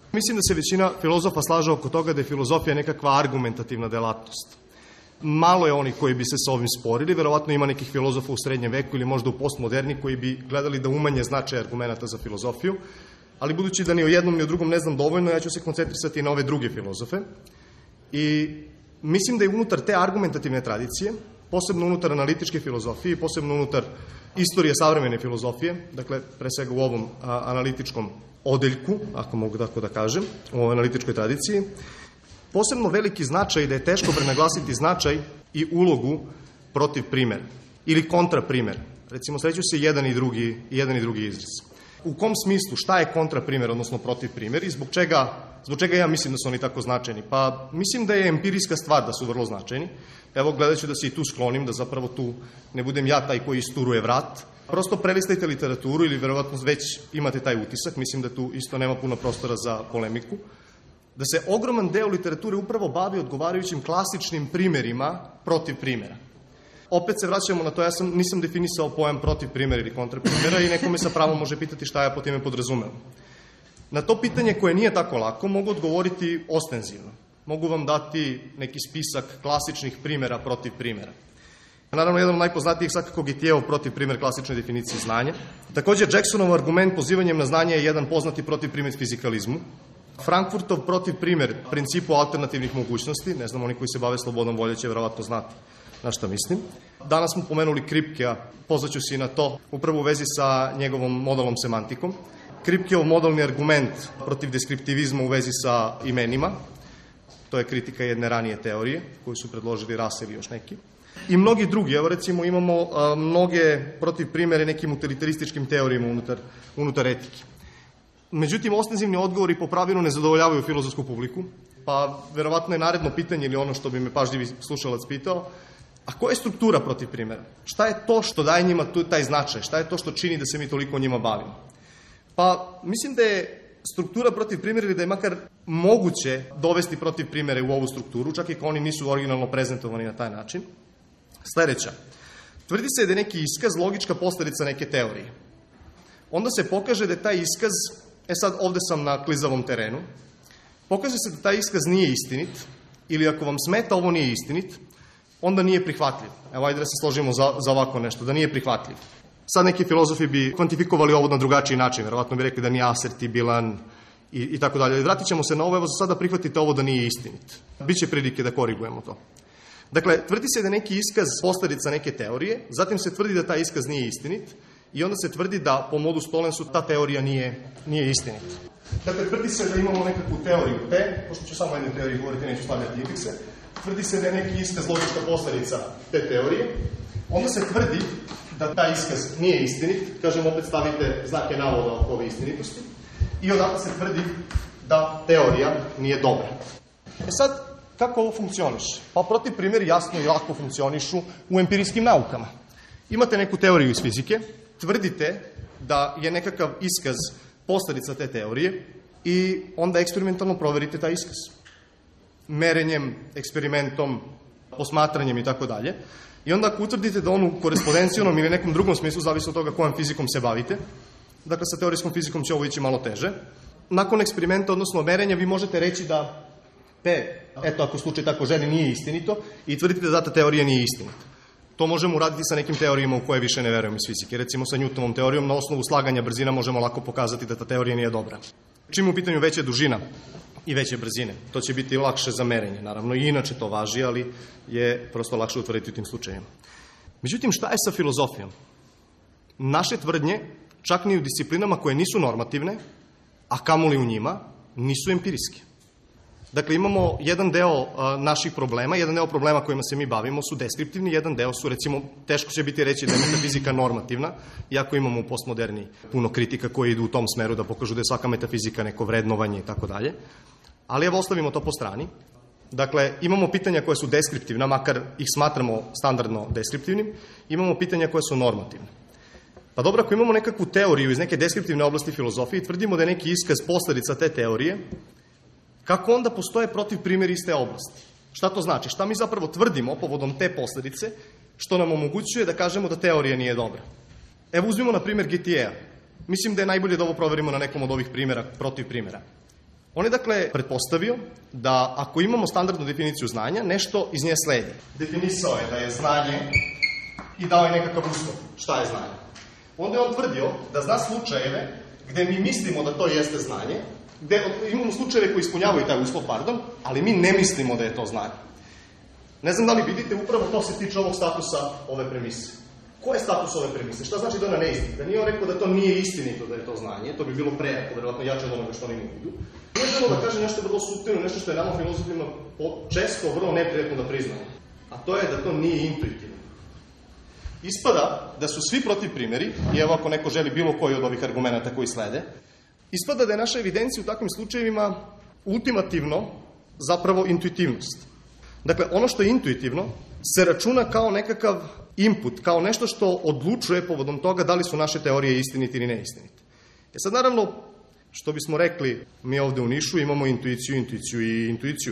Mislim da se većina filozofa slaže oko toga da je filozofija nekakva argumentativna delatnost. Malo je onih koji bi se sa ovim sporili, verovatno ima nekih filozofa u srednjem veku ili možda u postmoderni koji bi gledali da umanje značaj argumenta za filozofiju, ali budući da ni o jednom ni o drugom ne znam dovoljno, ja ću se koncentrisati na ove druge filozofe. I mislim da je unutar te argumentativne tradicije, posebno unutar analitičke filozofije, posebno unutar istorije savremene filozofije, dakle, pre svega u ovom analitičkom odeljku, ako mogu tako da kažem, u ovoj analitičkoj tradiciji, posebno veliki značaj da je teško prenaglasiti značaj i ulogu protiv primera ili kontra primera. Recimo, sreću se jedan i drugi izraz. U kom smislu, šta je kontra primer, odnosno protiv primer i zbog čega ja mislim da su oni tako značajni? Pa mislim da je empirijska stvar da su vrlo značajni. Evo, gledat ću da se i tu sklonim, da zapravo tu ne budem ja taj koji isturuje vrat. Prosto prelistajte literaturu ili verovatno već imate taj utisak, mislim da tu isto nema puno prostora za polemiku, da se ogroman deo literature upravo bavi odgovarajućim klasičnim primerima protiv primera. Opet se vraćamo na to, ja nisam definisao pojam protiv primera ili kontra primera i neko me sa pravom može pitati šta ja po time podrazumem. Na to pitanje koje nije tako lako mogu odgovoriti ostenzivno. Mogu vam dati neki spisak klasičnih primera protiv primera. Naravno, jedan od najpoznatijih svakako Gitijevov protiv primer klasične definicije znanja. Također, Jacksonov argument pozivanjem na znanje je jedan poznati protiv primer fizikalizmu. Frankfurtov protiv primer principu alternativnih mogućnosti, ne znam, oni koji se bave slobodnom volje će verovatno znati na šta mislim. Danas smo pomenuli Kripkea, pozvaću se i na to, upravo u vezi sa njegovom modalnom semantikom. Kripkeov modalni argument protiv deskriptivizma u vezi sa imenima, to je kritika jedne ranije teorije, koju su predložili Russell i još neki. I mnogi drugi, evo recimo imamo mnoge protiv primere nekim utilitarističkim teorijama unutar etike. Međutim, ostenzivni odgovori po pravilu ne zadovoljavaju filozofsku publiku, pa verovatno je naredno pitanje ili ono što bi me pažljivi slušalac pitao, a koja je struktura protiv primera? Šta je to što daje njima taj značaj? Šta je to što čini da se mi toliko o njima bavimo? Pa mislim da je struktura protiv primera ili da je makar moguće dovesti protiv primere u ovu strukturu, čak i ako oni nisu originalno prezentovani na taj način. Sledeća. Tvrdi se da je neki iskaz logička posledica neke teorije. Onda se pokaže da je taj iskaz, sad ovde sam na klizavom terenu, pokaže se da taj iskaz nije istinit, ili ako vam smeta ovo nije istinit, onda nije prihvatljiv. Evo, ajde da se složimo za ovako nešto, da nije prihvatljiv. Sad neki filozofi bi kvantifikovali ovo na drugačiji način, verovatno bi rekli da nije asertibilan i tako dalje. Vratit ćemo se na ovo, evo za sada prihvatite ovo da nije istinit. Biće prilike da korigujemo to. Dakle, tvrdi se da je neki iskaz posledica neke teorije, zatim se tvrdi da taj iskaz nije istinit i onda se tvrdi da po modus tolensu ta teorija nije istinit. Dakle, tvrdi se da imamo nekakvu teoriju P, pošto ću samo jednu teoriju govoriti, neću stavljati indekse, tvrdi se da je neki iskaz logička posledica te teorije, onda se tvrdi da taj iskaz nije istinit, kažem opet stavite znake navoda oko ove istinitosti, i odatle se tvrdi da teorija nije dobra. Sad, kako ovo funkcioniše? Pa protiv primjeri jasno i lako funkcionišu u empirijskim naukama. Imate neku teoriju iz fizike, tvrdite da je nekakav iskaz posledica te teorije i onda eksperimentalno proverite taj iskaz. Merenjem, eksperimentom, posmatranjem i tako dalje. I onda ako utvrdite da on u korespondencijalnom ili nekom drugom smislu, zavisi od toga kojom fizikom se bavite, dakle sa teorijskom fizikom će ovo ići malo teže, nakon eksperimenta, odnosno merenja, vi možete reći da P, eto ako slučaj tako želi, nije istinito i tvrdite da ta teorija nije istinita. To možemo uraditi sa nekim teorijama u koje više ne verujem iz fizike. Recimo sa Newtonovom teorijom, na osnovu slaganja brzina možemo lako pokazati da ta teorija nije dobra. Čim je u pitanju veća dužina i veće brzine, to će biti lakše za merenje, naravno i inače to važi, ali je prosto lakše utvrditi u tim slučajima. Međutim, šta je sa filozofijom? Naše tvrdnje, čak ni u disciplinama koje nisu normativne, a kamoli u njima, nisu empirijske. Dakle, imamo jedan deo naših problema, jedan deo problema kojima se mi bavimo su deskriptivni, jedan deo su, recimo, teško će biti reći da je metafizika normativna, iako imamo u postmoderni puno kritika koji idu u tom smeru da pokažu da je svaka metafizika neko vrednovanje i tako dalje. Ali evo, ostavimo to po strani. Dakle, imamo pitanja koja su deskriptivna, makar ih smatramo standardno deskriptivnim, imamo pitanja koja su normativne. Pa dobro, ako imamo nekakvu teoriju iz neke deskriptivne oblasti filozofije i tvrdimo da je neki iskaz posledica te teorije, kako onda postoje protiv primjeri iz te oblasti? Šta to znači? Šta mi zapravo tvrdimo povodom te posledice, što nam omogućuje da kažemo da teorija nije dobra? Evo uzmimo na primjer Gitijea. Mislim da je najbolje da ovo proverimo na nekom od ovih primjera, protiv primjera. On je dakle pretpostavio da ako imamo standardnu definiciju znanja, nešto iz nje sledi. Definisao je da je znanje i dao je nekakav uslov. Šta je znanje? Onda je on tvrdio da zna slučajeve gde mi mislimo da to jeste znanje, gde imamo slučajeve koji ispunjavaju taj uslov, ali mi ne mislimo da je to znanje. Ne znam da li vidite, upravo to se tiče ovog statusa ove premise. Ko je status ove premise? Šta znači da ona ne istina? Da nije on rekao da to nije istinito da je to znanje, to bi bilo prejako, verovatno jače od onoga što oni ne vidu. Nije želo da kaže nešto vrlo suptilno, nešto što je nama filozofima često vrlo neprijatno da priznamo. A to je da to nije intuitivno. Ispada da su svi protiv primjeri, i evo ako neko želi bilo koji od ovih argumenta koji slede, ispada da je naša evidencija u takvim slučajevima ultimativno zapravo intuitivnost. Dakle, ono što je intuitivno se računa kao nekakav input, kao nešto što odlučuje povodom toga da li su naše teorije istinite ili neistinite. Sad, naravno, što bismo rekli, mi ovde u Nišu imamo intuiciju, intuiciju i intuiciju.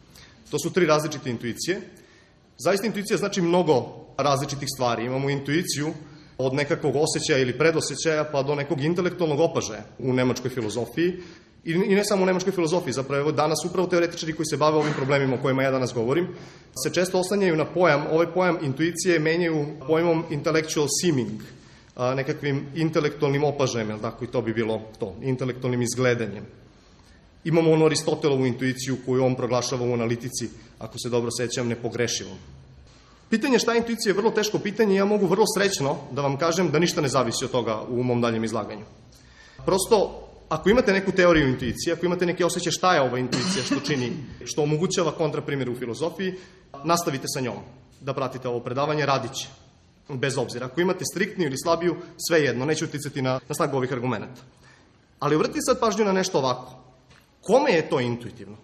To su 3 različite intuicije. Zaista intuicija znači mnogo različitih stvari. Imamo intuiciju od nekakvog osjećaja ili predosećaja pa do nekog intelektualnog opažaja u nemačkoj filozofiji. I ne samo u nemačkoj filozofiji, zapravo danas upravo teoretičari koji se bave ovim problemima o kojima ja danas govorim, se često oslanjaju na pojam, ovaj pojam intuicije menjaju pojmom intellectual seeming, nekakvim intelektualnim opažajem, jel tako, i to bi bilo to, intelektualnim izgledanjem. Imamo onu Aristotelovu intuiciju koju on proglašava u analitici, ako se dobro sećam, nepogrešivom. Pitanje šta je intuicija je vrlo teško pitanje i ja mogu vrlo srećno da vam kažem da ništa ne zavisi od toga u mom daljem izlaganju. Prosto, ako imate neku teoriju intuicije, ako imate neke osjećaje šta je ova intuicija što čini, što omogućava kontraprimjer u filozofiji, nastavite sa njom da pratite ovo predavanje, radit će. Bez obzira. Ako imate striktniju ili slabiju, sve jedno, neće uticati na snagu ovih argumenta. Ali obratite sad pažnju na nešto ovako. Kome je to intuitivno?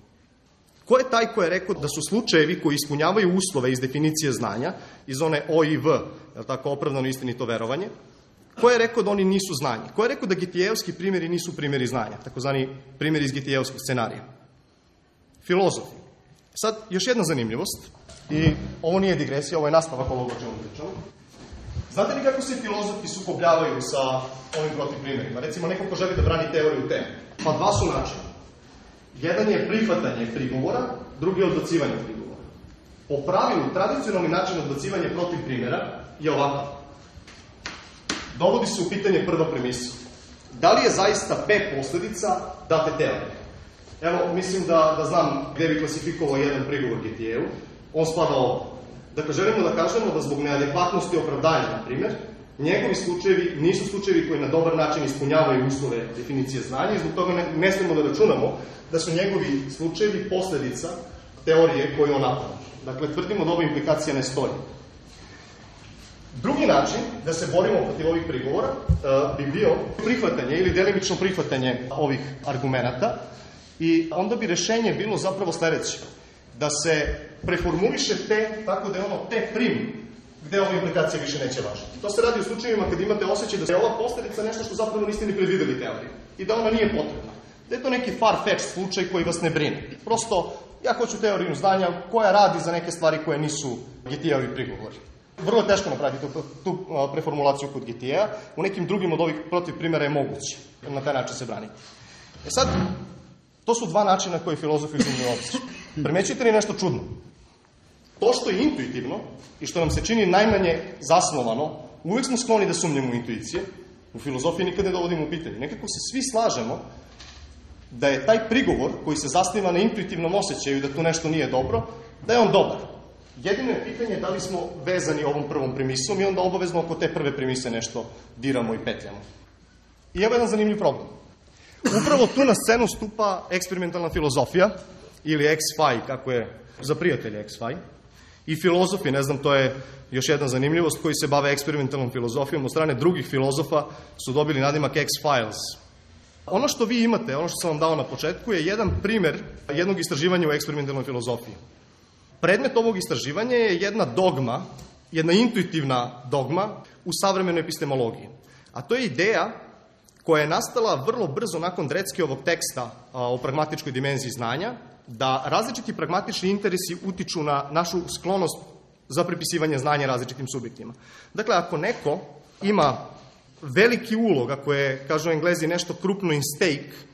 Ko je taj ko je rekao da su slučajevi koji ispunjavaju uslove iz definicije znanja, iz one O i V, je li tako, opravdano istinito verovanje, ko je rekao da oni nisu znanje? Ko je rekao da Gitijevski primjeri nisu primjeri znanja, takozvani primjeri iz Gitijevskog scenarija? Filozofi. Sad, još jedna zanimljivost, i ovo nije digresija, ovo je nastavak ovoga o čemu pričamo. Znate li kako se filozofi sukobljavaju sa ovim protiv primjerima? Recimo, neko ko želi da brani teoriju teme. Pa 2 su načina. Jedan je prihvatanje prigovora, drugi je odbacivanje prigovora. Po pravilu, tradicionalni način odbacivanja protiv primjera je ovakav. Dovodi se u pitanje prva premisa. Da li je zaista P posledica date teorije? Evo, mislim da znam gde bi klasifikovao jedan prigovor Gitijevu. On spada ovo. Dakle, želimo da kažemo da zbog neadekvatnosti opravdanja, na primjer, njegovi slučajevi nisu slučajevi koji na dobar način ispunjavaju uslove definicije znanja i zbog toga ne smemo da računamo da su njegovi slučajevi posledica teorije koju on napada. Dakle, tvrdimo da ova implikacija ne stoji. Drugi način da se borimo protiv ovih prigovora bi bio prihvatanje ili delimično prihvatanje ovih argumenata i onda bi rešenje bilo zapravo sledeće. Da se preformuliše T tako da je ono T prim gde ova implikacija više neće važiti. To se radi u slučajevima kad imate osjećaj da je ova posledica nešto što zapravo niste ni predvideli teoriju i da ona nije potrebna. Da je to neki far-fetched slučaj koji vas ne brine. Prosto, ja hoću teoriju znanja koja radi za neke stvari koje nisu Gitijevi prigovori. Vrlo je teško napraviti tu preformulaciju kod Gitija. U nekim drugim od ovih protiv primjera je moguće na taj način se braniti. Sad, to su 2 načina koje filozofi uzimaju u obzir. Primećujete li nešto čudno? To što je intuitivno i što nam se čini najmanje zasnovano, uvijek smo skloni da sumnjamo u intuicije. U filozofiji nikad ne dovodimo u pitanje. Nekako se svi slažemo da je taj prigovor koji se zasniva na intuitivnom osjećaju da tu nešto nije dobro, da je on dobar. Jedino je pitanje da li smo vezani ovom prvom premisom i onda obavezno oko te prve premise nešto diramo i petljamo. I evo jedan zanimljiv problem. Upravo tu na scenu stupa eksperimentalna filozofija, ili X-Fi, kako je za prijatelje X-Fi, i filozofi, ne znam, to je još jedna zanimljivost, koji se bave eksperimentalnom filozofijom od strane drugih filozofa su dobili nadimak X-Files. Ono što vi imate, ono što sam vam dao na početku, je jedan primer jednog istraživanja u eksperimentalnoj filozofiji. Predmet ovog istraživanja je jedna dogma, jedna intuitivna dogma u savremenoj epistemologiji. A to je ideja koja je nastala vrlo brzo nakon Dreckiovog teksta o pragmatičkoj dimenziji znanja, da različiti pragmatični interesi utiču na našu sklonost za pripisivanje znanja različitim subjektima. Dakle, ako neko ima veliki ulog, ako je, kažu Englezi, nešto krupno in stake,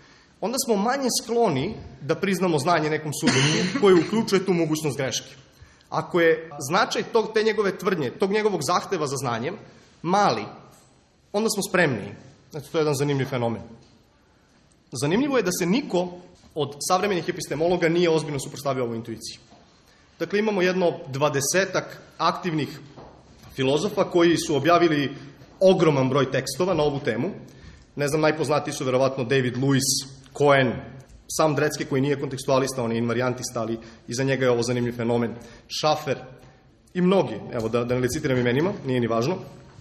onda smo manje skloni da priznamo znanje nekom subjektu koji uključuje tu mogućnost greške. Ako je značaj te njegove tvrdnje, tog njegovog zahteva za znanjem mali, onda smo spremniji. Znači, to je jedan zanimljiv fenomen. Zanimljivo je da se niko od savremenih epistemologa nije ozbiljno suprotstavio ovoj intuiciji. Dakle, imamo jedno 20 aktivnih filozofa koji su objavili ogroman broj tekstova na ovu temu. Ne znam, najpoznatiji su verovatno David Lewis, Cohen, sam Drecke koji nije kontekstualista, on je invariantista, ali iza njega je ovo zanimljiv fenomen. Schaffer i mnogi, evo da ne citiram imenima, nije ni važno.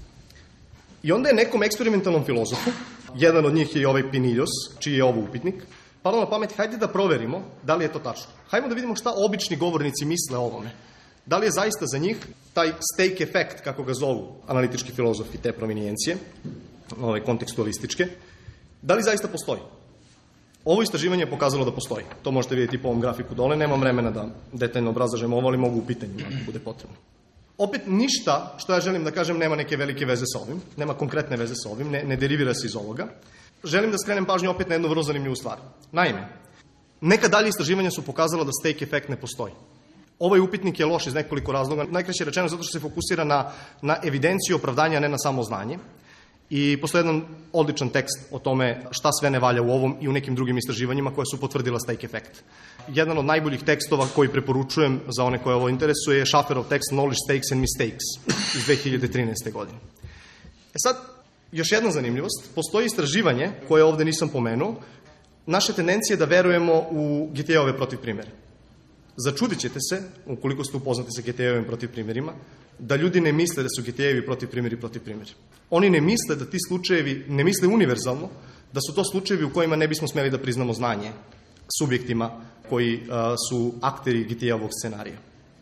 I onda je nekom eksperimentalnom filozofu, jedan od njih je i ovaj Pinillos, čiji je ovo upitnik, palo na pamet, hajde da proverimo da li je to tačno. Hajmo da vidimo šta obični govornici misle o ovome. Da li je zaista za njih taj stake efekt, kako ga zovu analitički filozofi te provenijencije, kontekstualističke, da li zaista postoji? Ovo istraživanje je pokazalo da postoji. To možete vidjeti po ovom grafiku dole. Nemam vremena da detaljno obrazlažem ovo, ali mogu u pitanjima ako bude potrebno. Opet ništa što ja želim da kažem nema neke velike veze sa ovim, nema konkretne veze sa ovim, ne derivira se iz ovoga. Želim da skrenem pažnju opet na jednu vrlo zanimljivu stvar. Naime, neka dalje istraživanja su pokazala da stake efekt ne postoji. Ovaj upitnik je loš iz nekoliko razloga. Najkraće rečeno zato što se fokusira na evidenciju opravdanja, a ne na samo znanje. I postoji jedan odličan tekst o tome šta sve ne valja u ovom i u nekim drugim istraživanjima koja su potvrdila stake efekt. Jedan od najboljih tekstova koji preporučujem za one koje ovo interesuje je Schafferov tekst Knowledge Stakes and Mistakes iz 2013. godine. Sad, još jedna zanimljivost. Postoji istraživanje koje ovde nisam pomenuo. Naše tendencije da verujemo u Getejove protivprimere. Začudit ćete se, ukoliko ste upoznati sa Getejevim protivprimerima, da ljudi ne misle da su Getejevi protivprimeri. Oni ne misle da ti slučajevi, ne misle univerzalno, da su to slučajevi u kojima ne bismo smeli da priznamo znanje subjektima koji su akteri Getejevog scenarija.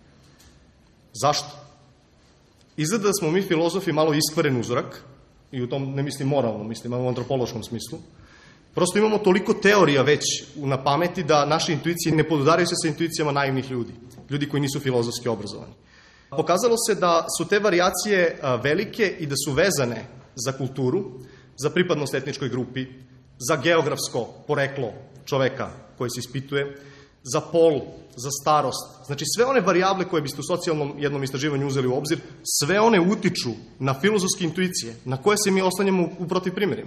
Zašto? Izgleda da smo mi filozofi malo iskvaren uzorak, i u tom ne mislim moralno, mislim u antropološkom smislu. Prosto imamo toliko teorija već na pameti da naše intuicije ne podudaraju se sa intuicijama naivnih ljudi, ljudi koji nisu filozofski obrazovani. Pokazalo se da su te varijacije velike i da su vezane za kulturu, za pripadnost etničkoj grupi, za geografsko poreklo čoveka koji se ispituje, za pol, za starost. Znači sve one varijable koje biste u socijalnom jednom istraživanju uzeli u obzir, sve one utiču na filozofske intuicije, na koje se mi oslanjamo u protivprimerima.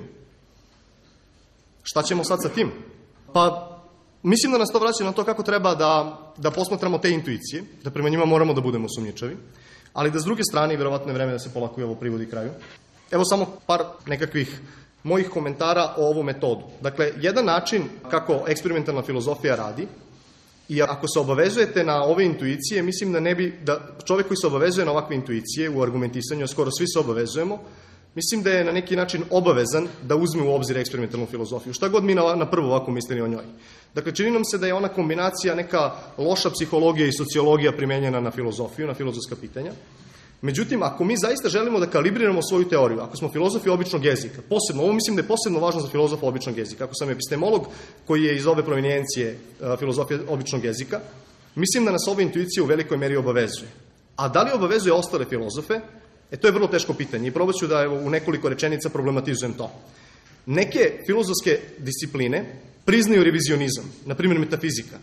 Šta ćemo sad sa tim? Pa, mislim da nas to vraća na to kako treba da posmatramo te intuicije, da prema njima moramo da budemo sumnjičavi, ali da s druge strane, i verovatno je vreme da se polako i ovo privodi kraju. Evo samo par nekakvih mojih komentara o ovu metodu. Dakle, jedan način kako eksperimentalna filozofija radi, i ako se obavezujete na ove intuicije, mislim da čovek koji se obavezuje na ovakve intuicije u argumentisanju, a skoro svi se obavezujemo, mislim da je na neki način obavezan da uzme u obzir eksperimentalnu filozofiju. Šta god mi na prvo ovako mislili o njoj. Dakle, čini nam se da je ona kombinacija neka loša psihologija i sociologija primenjena na filozofiju, na filozofska pitanja. Međutim, ako mi zaista želimo da kalibriramo svoju teoriju, ako smo filozofi običnog jezika, posebno, ovo mislim da je posebno važno za filozofa običnog jezika, ako sam epistemolog koji je iz ove provenijencije filozofije običnog jezika, mislim da nas ove intuicije u velikoj meri obavezuje. A da li obavezuje ostale filozofe? To je vrlo teško pitanje i probat ću da u nekoliko rečenica problematizujem to. Neke filozofske discipline priznaju revizionizam, na primjer metafizika.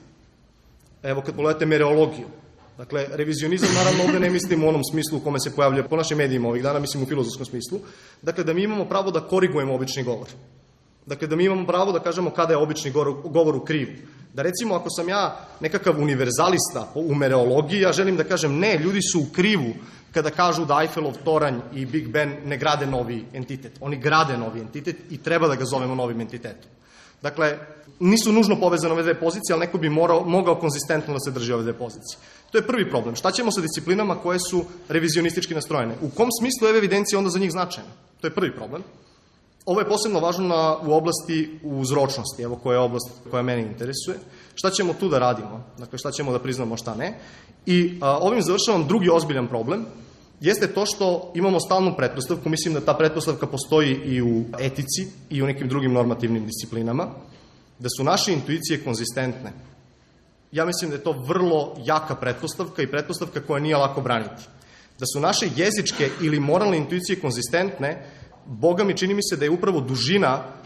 Evo kad pogledate mereologiju. Dakle, revizionizam naravno ovde ne mislim u onom smislu u kome se pojavlja po našim medijima ovih dana, mislim u filozofskom smislu. Dakle, da mi imamo pravo da korigujemo obični govor. Dakle, da mi imamo pravo da kažemo kada je obični govor u krivu. Da recimo, ako sam ja nekakav univerzalista u mereologiji, ja želim da kažem ne, ljudi su u krivu kada kažu da Eiffelov toranj i Big Ben ne grade novi entitet. Oni grade novi entitet i treba da ga zovemo novim entitetom. Dakle, nisu nužno povezane ove dve pozicije, ali neko bi mogao konzistentno da se drži ove dve pozicije. To je prvi problem. Šta ćemo sa disciplinama koje su revizionistički nastrojene? U kom smislu je evidencija onda za njih značajna? To je prvi problem. Ovo je posebno važno u oblasti uzročnosti, evo koja je oblast koja mene interesuje. Šta ćemo tu da radimo? Dakle, šta ćemo da priznamo, šta ne? I ovim završavam drugi ozbiljan problem, jeste to što imamo stalnu pretpostavku, mislim da ta pretpostavka postoji i u etici i u nekim drugim normativnim disciplinama, da su naše intuicije konzistentne. Ja mislim da je to vrlo jaka pretpostavka i pretpostavka koja nije lako braniti. Da su naše jezičke ili moralne intuicije konzistentne, Boga mi čini mi se da je upravo dužina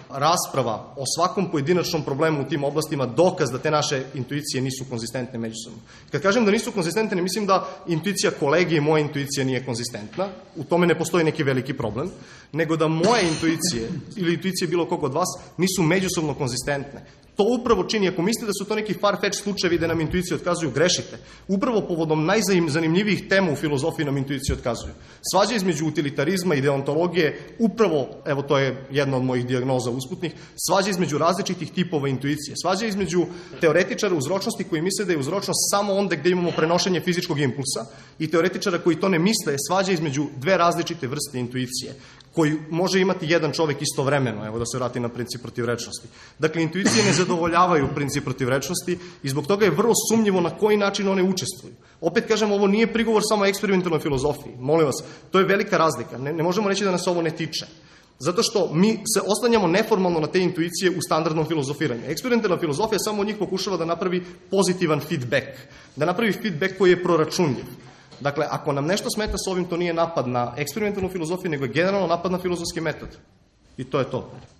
rasprava o svakom pojedinačnom problemu u tim oblastima dokaz da te naše intuicije nisu konzistentne međusobno. Kad kažem da nisu konzistentne, ne mislim da intuicija kolege i moja intuicija nije konzistentna, u tome ne postoji neki veliki problem, nego da moje intuicije ili intuicije bilo kog od vas nisu međusobno konzistentne. To upravo čini, ako mislite da su to neki far-fetched slučajevi da nam intuicije otkazuju, grešite. Upravo povodom najzanimljivijih tema u filozofiji nam intuicije otkazuju. Svađa između utilitarizma i deontologije, upravo, evo to je jedna od mojih dijagnoza usputnih, svađa između različitih tipova intuicije. Svađa između teoretičara uzročnosti koji misle da je uzročnost samo onda gde imamo prenošenje fizičkog impulsa i teoretičara koji to ne misle, je svađa između dve različite vrste intuicije, koji može imati jedan čovek istovremeno, evo da se vrati na princip protivrečnosti. Dakle, intuicije ne zadovoljavaju princip protivrečnosti i zbog toga je vrlo sumnjivo na koji način one učestvuju. Opet kažem, ovo nije prigovor samo eksperimentalnoj filozofiji. Molim vas, to je velika razlika. Ne možemo reći da nas ovo ne tiče. Zato što mi se oslanjamo neformalno na te intuicije u standardnom filozofiranju. Eksperimentalna filozofija samo od njih pokušava da napravi pozitivan feedback. Da napravi feedback koji je proračunljiv. Dakle, ako nam nešto smeta s ovim, to nije napad na eksperimentalnu filozofiju, nego je generalno napad na filozofski metod. I to je to.